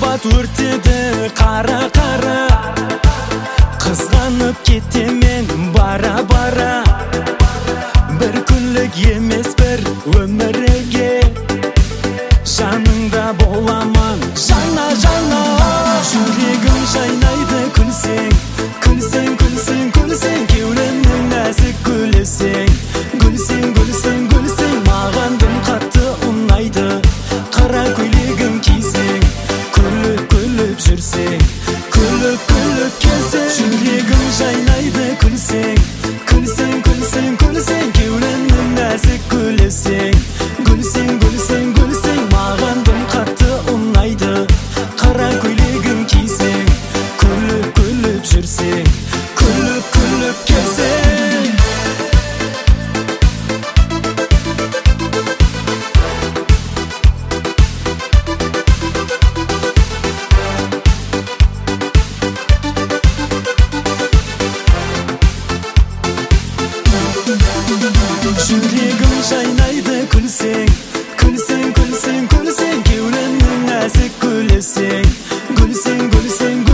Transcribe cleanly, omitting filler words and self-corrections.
Mahabbat өртеді қара Қызғанып кетемен бара Бір күнлік емес бір өмірге Жаныңда боламын жана Жүрегім жайнайды күлсең Кеудемнің нәзік күлсең Маған дым қатты ұнайды Қара көйлегін кисең Күліп жүрсең Күліп келсең Жүрегім жайнайды күлсең Кеудемнің нәзік күлсең Маған дым қатты ұнайды Қара көйлегін кисең Күліп жүрсең Күліп келсең Жүрегім жайнайды күлсең Кеудемнің нәзік күлсең